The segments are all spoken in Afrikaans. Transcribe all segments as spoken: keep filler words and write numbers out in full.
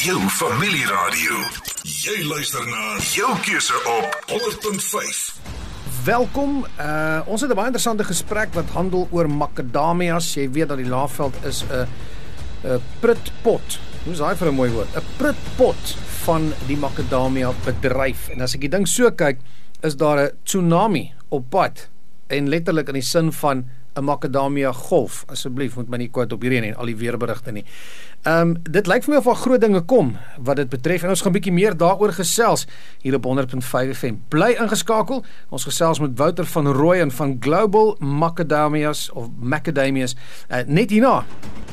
Jou familieradio. Jy luister na jou keuse op honderd punt vyf. Welkom, uh, ons het 'n baie interessante gesprek wat handel oor makadamias. Jy weet dat die Laagveld is 'n 'n prutpot. Hoe is daai vir 'n mooi woord? 'n Prutpot van die makadamia bedryf. En as ek die ding so kyk, is daar 'n tsunami op pad. En letterlik in die sin van 'n makadamia golf. Asseblief, moet my nie kwaad op hierdie en al die weerberigte nie. Ehm um, dit lyk vir my of al groot dinge kom wat dit betref en ons gaan 'n bietjie meer daaroor gesels hier op honderd punt vyf F M. Bly ingeskakel. Ons gesels met Wouter van Rooyen van Global Macadamias of Macadamias uh, net hierna.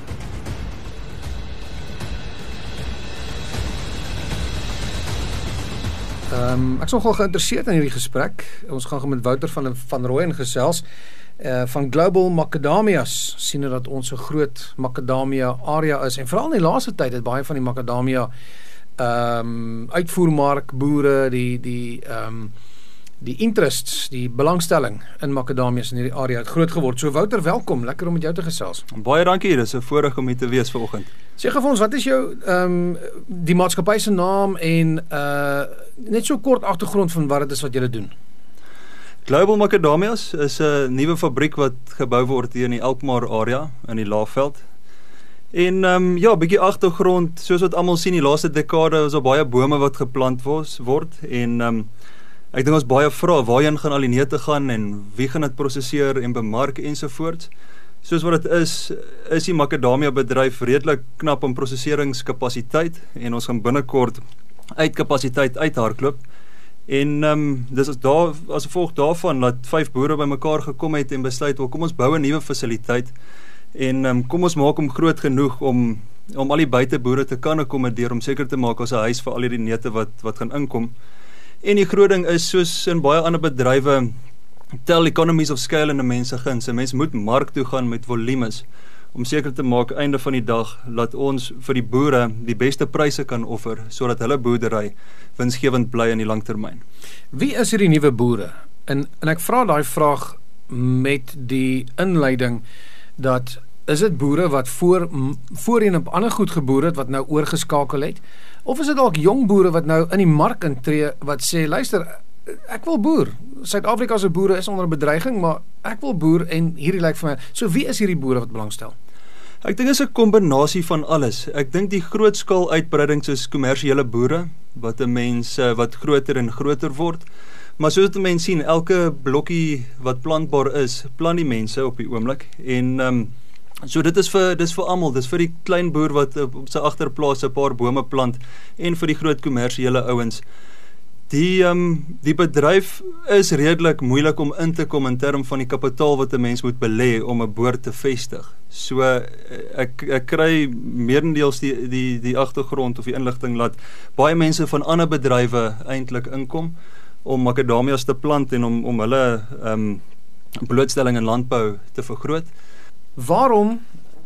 Ehm um, ek is nogal geïnteresseerd in hierdie gesprek. Ons gaan met Wouter van van Rooyen gesels. Uh, van Global Macadamias sien dat ons 'n groot macadamia area is en veral in die laaste tyd het baie van die macadamia ehm um, uitvoermark boere die die ehm um, die interests, die belangstelling in macadamias in hierdie area het groot geword. So Wouter, welkom, lekker om met jou te gesels. Baie dankie, dis 'n voorreg om hier te wees vanoggend. Sê gou vir ons, wat is jou ehm um, die maatskappy se naam en uh net so kort agtergrond van wat dit is wat julle doen? Global Macadamias is 'n nuwe fabriek wat gebou word hier in die Alkmaar area in die Laagveld. En um, ja, 'n bietjie agtergrond, soos wat almal sien, die laaste dekade is daar baie bome wat geplant was, word en um, ek dink ons baie vra waarheen gaan al die neute gaan en wie gaan dit prosesseer en bemark ensovoorts. Soos wat dit is, is die macadamia bedryf redelik knap om prosesseringskapasiteit en ons gaan binnekort uit kapasiteit uithardloop. En um, dis as daar as gevolg daarvan dat vyf boere bymekaar gekom het en besluit, wel kom ons bou 'n nuwe fasiliteit en um, kom ons maak hom groot genoeg om om al die buiteboere te kan akkommodeer om seker te maak ons 'n huis vir al hierdie neute wat wat gaan inkom. En die groot ding is soos in baie ander bedrywe tel economies of scale in 'n mens se guns. 'n Mens moet mark toe gaan met volumes om seker te maak einde van die dag laat ons vir die boere die beste pryse kan offer sodat hulle boerdery winsgewend bly in die langtermyn. Wie is hierdie nuwe boere? En en ek vra daai vraag met die inleiding dat is dit boere wat voor voorheen op ander goed geboer het wat nou oorgeskakel het of is dit dalk jong boere wat nou in die mark intree wat sê luister, ek wil boer. Suid-Afrika se boere is onder bedreiging, maar ek wil boer en hierdie lyk vir my. So wie is hierdie boere wat belangstel? Ek dink dit is 'n kombinasie van alles. Ek dink die groot skaal uitbreidings is kommersiële boere wat 'n mens wat groter en groter word. Maar soos 'n mens sien, elke blokkie wat plantbaar is, plant die mense op die oomblik en um, so dit is vir dis vir almal, dis vir die klein boer wat op sy agterplaas 'n paar bome plant en vir die groot kommersiële ouens. Die um, die bedryf is redelik moeilik om in te kom in term van die kapitaal wat 'n mens moet belê om 'n boer te vestig. So ek ek kry meerendeels die die die agtergrond of die inligting laat baie mense van ander bedrywe eintlik inkom om macadamias te plant en om om hulle um, blootstelling in landbou te vergroot. Waarom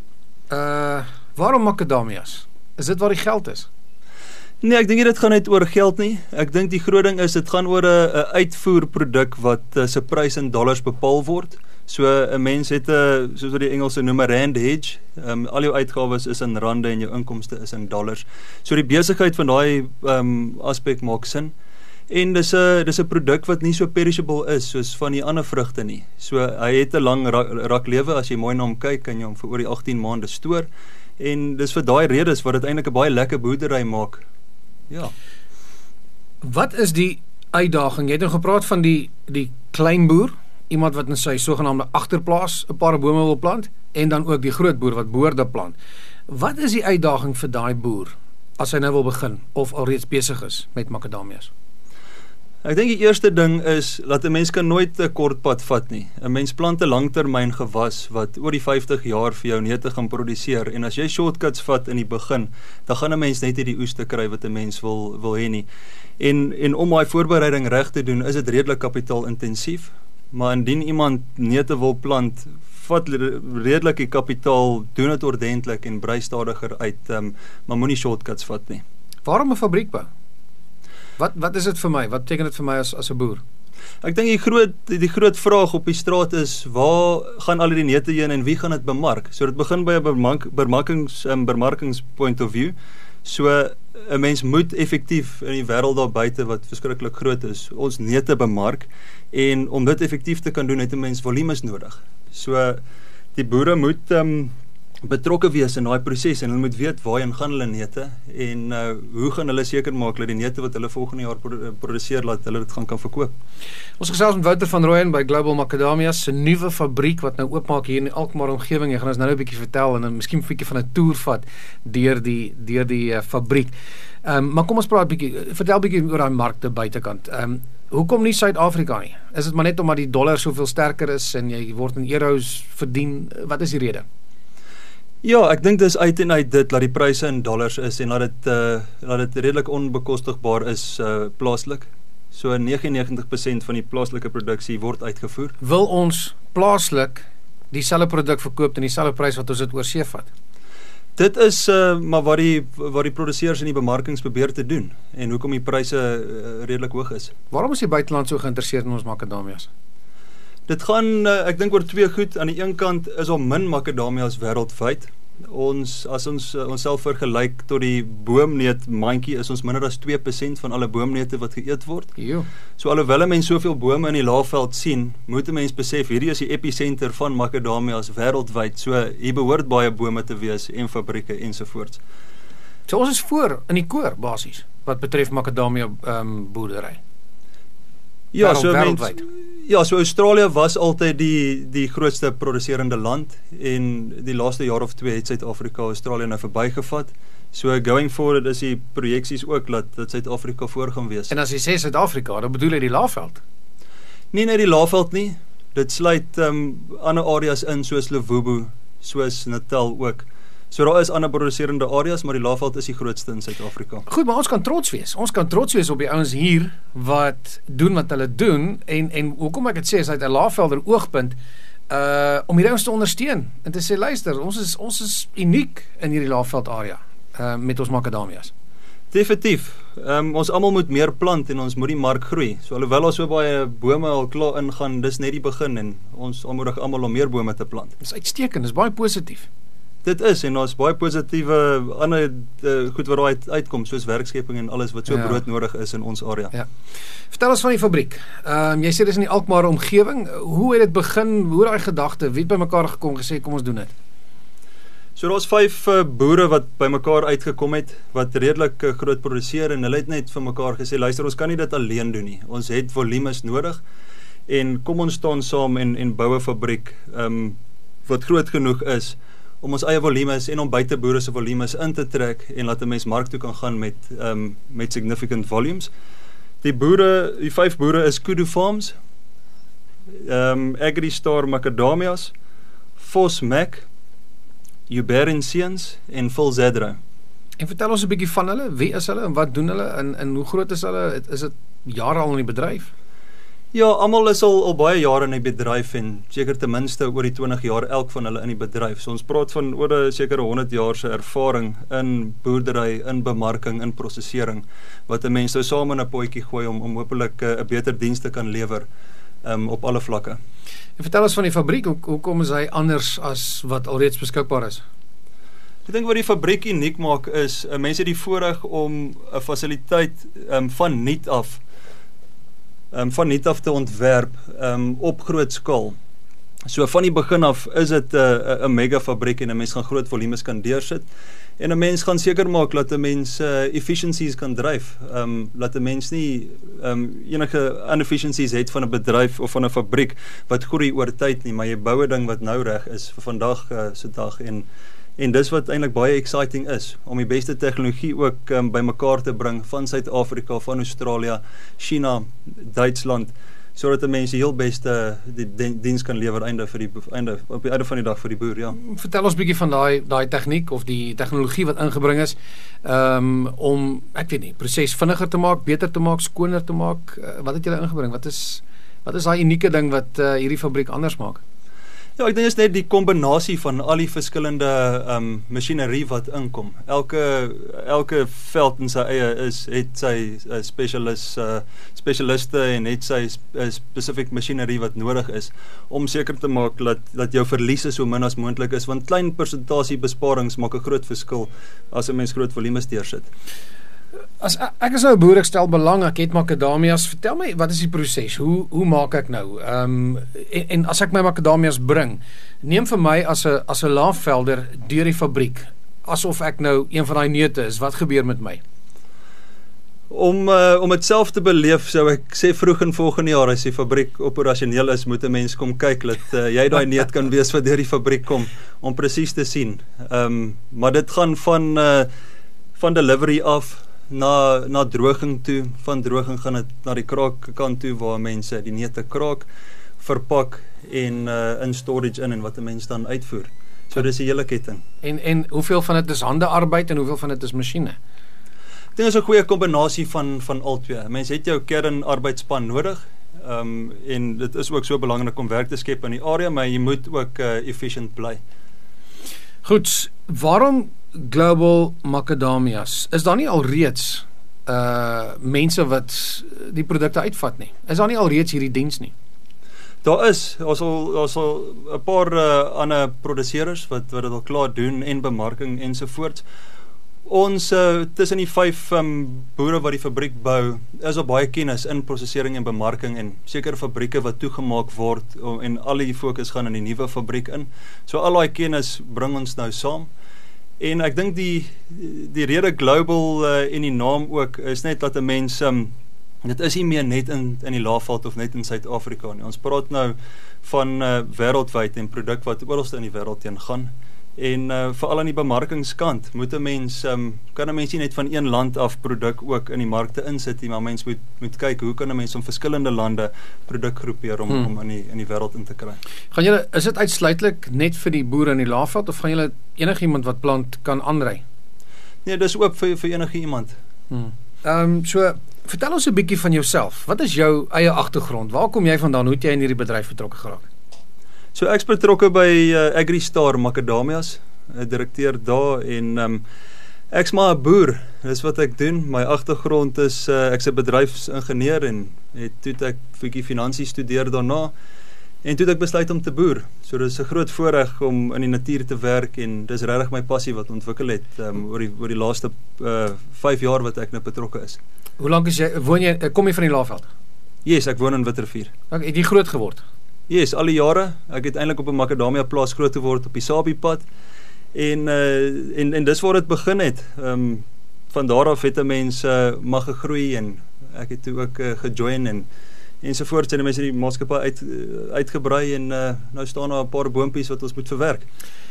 uh waarom macadamias? Is dit waar die geld is? Nee, ek dink nie dit gaan net oor geld nie. Ek dink die groot ding is dit gaan oor 'n uitvoerproduk wat uh, se prys in dollars bepaal word. So 'n mens het 'n soos wat die Engelse noem 'n rand hedge. Um, al jou uitgawes is in rande en jou inkomste is in dollars. So die besigheid van daai um, aspek maak sin. En dis 'n dis 'n produk wat nie so perishable is soos van die ander vrugte nie. So hy het 'n lang rak, rak lewe. As jy mooi na hom kyk, kan jy hom vir oor die agttien maande stoor. En dis vir daai redes wat dit eintlik 'n baie lekker boerdery maak. Ja. Wat is die uitdaging? Jy het nou gepraat van die die klein boer, iemand wat in sy sogenaamde agterplaas 'n paar bome wil plant en dan ook die groot boer wat boorde plant. Wat is die uitdaging vir daai boer as hy nou wil begin of alreeds besig is met macadamias? Ek dink die eerste ding is dat 'n mens kan nooit 'n kort pad vat nie. 'n Mens plant 'n langtermyn gewas wat oor die vyftig jaar vir jou neute gaan produseer en as jy shortcuts vat in die begin, dan gaan 'n mens net nie die oes te kry wat 'n mens wil wil hê nie. En en om daai voorbereiding reg te doen, is dit redelik kapitaalintensief, maar indien iemand neute wil plant, vat redelik die kapitaal, doen dit ordentlik en brei stadiger uit, um, maar moenie shortcuts vat nie. Waarom 'n fabriek bou? Wat wat is dit vir my? Wat beteken dit vir my as as 'n boer? Ek dink die groot die groot vraag op die straat is, waar gaan al die neute heen en wie gaan dit bemark? So dit begin by 'n bemark, bemarkings um, bemarkings point of view. So 'n mens moet effektief in die wêreld daar buite wat verskriklik groot is, ons neute bemark en om dit effektief te kan doen het 'n mens volumes nodig. So die boere moet um, betrokke wees in daai proses en hulle moet weet waarheen gaan hulle neute en uh, hoe gaan hulle seker maak dat die neute wat hulle volgende jaar produseer laat hulle dit gaan kan verkoop. Ons gesels met Wouter van Rooyen by Global Macadamias, 'n nuwe fabriek wat nou oopmaak hier in die Alkmaar omgewing. Jy gaan ons nou 'n bietjie vertel en dan miskien 'n bietjie van 'n toer vat deur die deur die uh, fabriek. Ehm um, maar kom ons praat 'n bietjie, vertel 'n bietjie oor daai markte buitekant. Ehm um, hoekom nie Suid-Afrika nie? Is dit maar net omdat die dollar soveel sterker is en jy word in euros verdien? Wat is die rede? Ja, ek dink dis uit en uit dit dat die pryse in dollars is en dat dit uh, dat dit redelik onbekostigbaar is uh, plaaslik. So negenennegentig persent van die plaaslike produksie word uitgevoer. Wil ons plaaslik dieselfde produk verkoop teen dieselfde prys wat ons dit oor see vat? Dit is uh, maar wat die wat die produseurs in die bemarkings probeer te doen en hoekom die pryse uh, redelik hoog is. Waarom is die buiteland so geïnteresseerd in ons makadamias? Dit gaan, uh, ek dink oor twee goed. Aan die een kant is al min makadamias wêreldwyd. Ons as ons uh, onsself vergelyk tot die boomneut mandjie is ons minder as twee persent van alle boomneute wat geëet word. Jo. So alhoewel 'n mens soveel bome in die Laagveld sien, moet 'n mens besef hierdie is die episenter van makadamias wêreldwyd. So hier behoort baie bome te wees en fabrieke ensovoorts. So ons is voor in die koor basies wat betref makadamia ehm um, boerdery. Ja, so wêreldwyd. mens, ja, so Australië was altyd die die grootste produserende land en die laaste jaar of twee het Suid-Afrika Australië nou verbygevat. So going forward is die projeksies ook dat dat Suid-Afrika voor gaan wees. En as jy sê Suid-Afrika, dan bedoel jy die Laagveld? Nie net die Laagveld nie. Dit sluit um, ander areas in soos Lewobo, soos Natal ook. So daar is ander produserende areas, maar die Laagveld is die grootste in Suid-Afrika. Goed, maar ons kan trots wees. Ons kan trots wees op die ouens hier wat doen wat hulle doen en en hoekom ek dit sê is uit 'n Laagvelder oogpunt uh om hierdie ouens te ondersteun en te sê luister, ons is ons is uniek in hierdie Laagveld area uh met ons makadamias. Definitief. Um, ons almal moet meer plant en ons moet die mark groei. So alhoewel daar so baie bome al klaar ingaan, dis net die begin en ons aanmoedig almal om meer bome te plant. Dis uitstekend, dis baie positief. Dit is en daar's baie positiewe ander uh, goed wat daar uit, uitkom soos werkskeping en alles wat so ja. broodnodig is in ons area. Ja. Vertel ons van die fabriek. Ehm um, jy sê dis in die Alkmaar omgewing. Hoe het dit begin? Hoe daai gedagte? Wie het bymekaar gekom gesê kom ons doen dit? So daar's vyf uh, boere wat bymekaar uitgekom het wat redelik uh, groot produseer en hulle het net vir mekaar gesê luister, ons kan nie dit alleen doen nie. Ons het volumes nodig en kom ons staan saam en en bou 'n fabriek ehm um, wat groot genoeg is om ons eie volumes en om buiteboere se volumes in te trek en laat 'n mens mark toe kan gaan met um, met significant volumes. Die boere, die vyf boere is Kudu Farms, um, Agristar Macadamias, Vos Mac, Uberin Seuns en Phil Zedra. En vertel ons 'n bietjie van hulle. Wie is hulle en wat doen hulle en en hoe groot is hulle? Is dit jare al in die bedryf? Ja, almal is al al baie jare in die bedryf en seker ten minste oor die twintig jaar elk van hulle in die bedryf. So ons praat van oor 'n sekere honderd jaar se ervaring in boerdery, in bemarking, in prosesering wat 'n mens nou saam in 'n potjie gooi om om hopelik 'n uh, beter diens te kan lewer um, op alle vlakke. En vertel ons van die fabriek. Hoe, hoe kom is hy anders as wat alreeds beskikbaar is? Ek dink wat die fabriek uniek maak is, uh, mense het die voorreg om 'n fasiliteit um, van nuut af Um, van nuut af te ontwerp um, op groot skaal. So van die begin af is dit 'n uh, 'n mega fabriek en 'n mens gaan groot volumes kan deursit en 'n mens gaan seker maak dat 'n mens uh, efficiencies kan dryf. Um, laat 'n mens nie um, enige inefficiencies het van 'n bedryf of van 'n fabriek wat groei oor tyd nie, maar jy bou 'n ding wat nou reg is vir vandag uh, se dag en En dis wat eintlik baie exciting is, om die beste tegnologie ook um, bymekaar te bring van Suid-Afrika, van Australië, China, Duitsland, sodat die mense heel beste die diens kan lewer einde vir die einde op die einde van die dag vir die boer, ja. Vertel ons bietjie van daai daai tegniek of die tegnologie wat ingebring is, um, om ek weet nie, proses vinniger te maak, beter te maak, skoner te maak. Uh, wat het julle ingebring? Wat is wat is daai unieke ding wat uh, hierdie fabriek anders maak? Ja, ek dink dit is net die kombinasie van al die verskillende um, masjinerie wat inkom. Elke elke veld in sy eie is het sy uh, specialist uh, spesialiste en het sy uh, specific masjinerie wat nodig is om seker te maak dat dat jou verliese so min as moontlik is, want klein persentasie besparings maak 'n groot verskil as 'n mens groot volumes deursit. As ek is nou 'n boer, ek stel belang, ek het makadamias. Vertel my, wat is die proses? Hoe hoe maak ek nou? Ehm um, en, en as ek my makadamias bring, neem vir my as 'n as 'n laafvelder deur die fabriek, asof ek nou een van daai neute is. Wat gebeur met my? Om uh, om dit self te beleef, sou ek sê vroeg in volgende jaar as die fabriek operasioneel is, moet 'n mens kom kyk dat uh, jy daai neut kan wees wat deur die fabriek kom om presies te sien. Ehm um, maar dit gaan van uh, van delivery af na na droging toe, van droging gaan dit na die kraakkant toe waar mense die neute kraak, verpak en uh, in storage in en wat 'n mens dan uitvoer. So dis die hele ketting. En en hoeveel van dit is handearbeid en hoeveel van dit is masjiene? Ek dink is 'n goeie kombinasie van van al twee. Mense het jou kernarbeidsspan nodig. Ehm um, en dit is ook so belangrik om werk te skep in die area, maar jy moet ook uh, efficient bly. Goed, waarom Global Macadamias? Is daar nie alreeds uh mense wat die produkte uitvat nie? Is daar nie alreeds hierdie diens nie? Daar is, ons al ons al 'n paar uh, ander produseerders wat wat dit al klaar doen en bemarking ensovoorts. Ons uh, tussen die vyf um, boere wat die fabriek bou, is al baie kennis in prosesering en bemarking en sekere fabrieke wat toegemaak word om, en al die fokus gaan in die nuwe fabriek in. So al daai kennis bring ons nou saam. En ek dink die die rede global uh, en die naam ook is net dat 'n mens um, dit is nie meer net in in die Laagveld of net in Suid-Afrika nie. Ons praat nou van uh, wêreldwyd en produk wat oralste in die wêreld teen gaan. En uh, veral aan die bemarkingskant moet 'n mens um, kan 'n mens nie net van een land af produk ook in die markte insit nie, maar mens moet moet kyk hoe kan 'n mens om verskillende lande produk groepeer om hmm. om in die in die wêreld in te kry. Gaan julle is dit uitsluitlik net vir die boere in die Laagveld of gaan julle enigiemand wat plant kan aanry? Nee, dis oop vir vir enige iemand. Hmm. Ehm um, so vertel ons 'n bietjie van jouself. Wat is jou eie agtergrond? Waar kom jy vandaan? Hoe het jy in hierdie bedryf betrokke geraak? So ek's betrokke by uh, AgriStar Macadamias, 'n direkteur daar en um, ek's maar 'n boer. Dis wat ek doen. My agtergrond is uh, ek's 'n bedryfsingenieur en het toe ek bietjie finansies studeer daarna en toe het ek besluit om te boer. So dis 'n groot voorreg om in die natuur te werk en dis regtig my passie wat ontwikkel het um, oor die oor die laaste uh, vyf jaar wat ek nou betrokke is. Hoe lank is jy woon jy kom jy van die Laagveld? Yes, ek woon in Witrifuur. Okay, het jy groot geword? Yes, al die jare. Ek het eintlik op 'n makadamia plaas groot geword op die Sabie-pad. En uh, en en dis waar dit begin het. Ehm um, van daar af het 'n mens uh, mag gegroei en ek het toe ook uh, gejoin en ensovoorts en die mense die maatskappy uit uh, uitgebrei en uh, nou staan daar 'n paar boompies wat ons moet verwerk.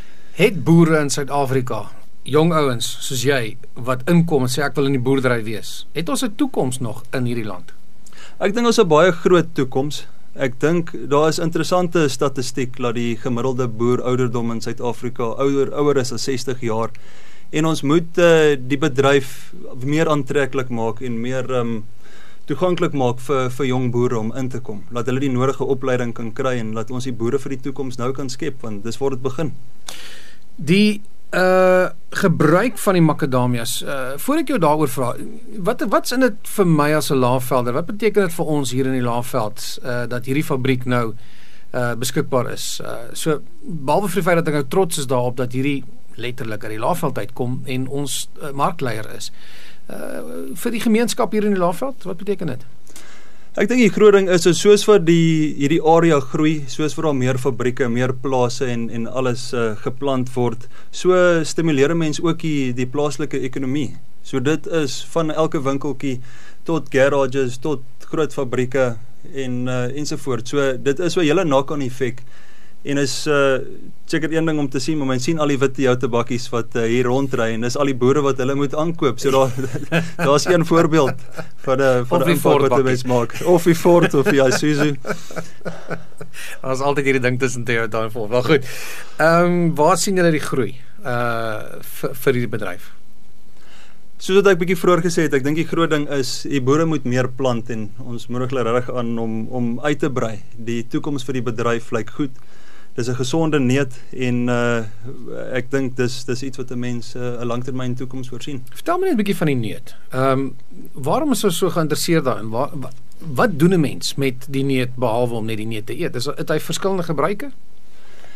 Het boere in Suid-Afrika, jong ouens soos jy wat inkom en sê ek wil in die boerdery wees, het ons 'n toekoms nog in hierdie land? Ek dink ons het 'n baie groot toekoms. Ek dink daar is interessante statistiek dat die gemiddelde boer ouderdom in Suid-Afrika ouer ouer is as sestig jaar en ons moet uh, die bedryf meer aantreklik maak en meer um, toeganklik maak vir vir jong boere om in te kom. Laat hulle die nodige opleiding kan kry en laat ons die boere vir die toekoms nou kan skep want dis waar dit begin. Die uh gebruik van die makadamias. Uh voor ek jou daaroor vra, wat wat's in dit vir my as 'n laafvelder? Wat beteken dit vir ons hier in die Laagveld uh dat hierdie fabriek nou uh beskikbaar is? Uh so behalwe vir die feit dat ek nou trots is daarop dat hierdie letterlik uit die Laagveld uitkom en ons uh, markleier is. Uh vir die gemeenskap hier in die Laagveld, wat beteken dit? Ek dink die groot ding is, is soos wat die hierdie area groei, soos vir al meer fabrieke, meer plase en en alles uh, geplant word, so stimuleer mense ook die die plaaslike ekonomie. So dit is van elke winkeltjie tot garages tot groot fabrieke en uh, ensovoorts. So dit is 'n hele knock-on effek. En is uh, seker een ding om te sien, maar mense sien al die wit joutebakkies wat uh, hier rondry en dis al die boere wat hulle moet aankoop. So daar daar's een voorbeeld van 'n van 'n impak wat 'n mens maak. Of die Ford of die Isuzu. Daar's altyd hierdie ding tussen Toyota en Ford. Wel goed. Ehm um, waar sien julle die groei uh vir vir hierdie bedryf? Soos wat ek bietjie vroeër gesê het, ek dink die groot ding is die boere moet meer plant en ons moedig hulle regtig aan om om uit te brei. Die toekoms vir die bedryf lyk goed. Dis 'n gesonde neut en uh, ek dink dis dis iets wat 'n mens 'n uh, langtermyn toekoms voorsien. Vertel my net 'n bietjie van die neut. Ehm um, waarom is ons so geïnteresseerd daarin? Waar, wat, wat doen 'n mens met die neut behalwe om net die neut te eet? Is het hy verskillende gebruike?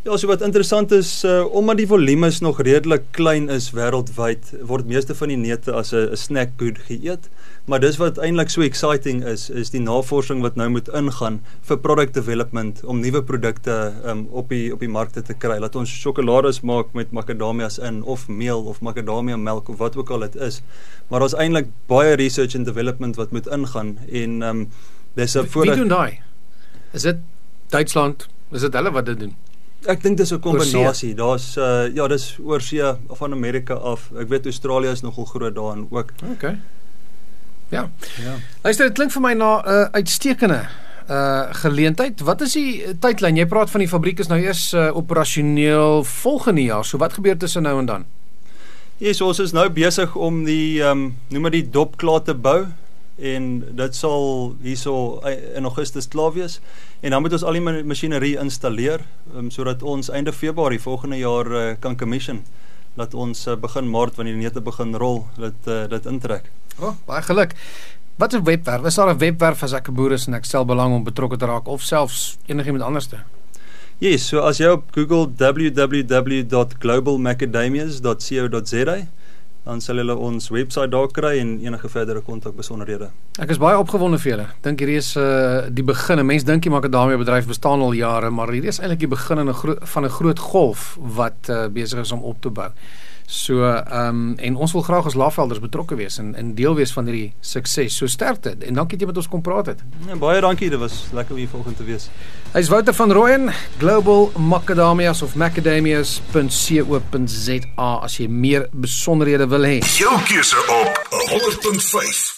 Ja, so wat interessant is, uh, omdat die volumes nog redelik klein is wêreldwyd, word meeste van die neute as 'n snack good geëet. Maar dis wat eintlik so exciting is, is die navorsing wat nou moet ingaan vir product development, om nuwe produkte um, op die op die markte te kry. Laat ons sjokolades maak met macadamias in, of meel, of macadamia melk, of wat ook al dit is. Maar daar's eintlik baie research and development wat moet ingaan, en um, dis 'n Wie doen daai? Is dit Duitsland? Is dit hulle wat dit doen? Ek dink dis 'n kombinasie. Daar's uh, ja, dis oor see van Amerika af. Ek weet Australië is nogal groot daarin ook. Okay. Ja. Ja. Luister, dit klink vir my na 'n uh, uitstekende uh geleentheid. Wat is die tydlyn? Jy praat van die fabriek is nou eers uh, operasioneel volgende jaar. So wat gebeur tussen nou en dan? Ja, so ons is nou besig om die um, noem maar die dop klaar te bou, en dit sal hierso in Augustus klaar wees, en dan moet ons al die masjinerie installeer, um, sodat ons einde Februarie volgende jaar uh, kan commission, dat ons uh, begin Maart, wanneer die neute begin rol, dit, uh, dit intrek. Oh, baie geluk. Wat is 'n webwerf? Is daar 'n webwerf as ek 'n boer is en ek stel belang om betrokke te raak, of selfs enigiemand anderste? Yes, so as jy op Google w w w dot global macadamias dot co dot z a, dan sal julle ons webwerf daar kry en enige verdere kontak besonderhede. Ek is baie opgewonde vir julle. Dink hierdie is uh, die begin. Mense dink die makadamia bedryf bestaan al jare, maar hierdie is eintlik die begin in 'n van 'n groot golf wat uh, besig is om op te bou. So, um, en ons wil graag as Laafvelders betrokke wees en, en deel wees van hierdie sukses. So sterkte, en dankie dat jy met ons kom praat het. Ja, baie dankie, dit was lekker om hier vanoggend te wees. Hy is Wouter van Rooyen, Global Macadamias of macadamias punt co punt z a as jy meer besonderhede wil hê. Jou keuse op honderd punt vyf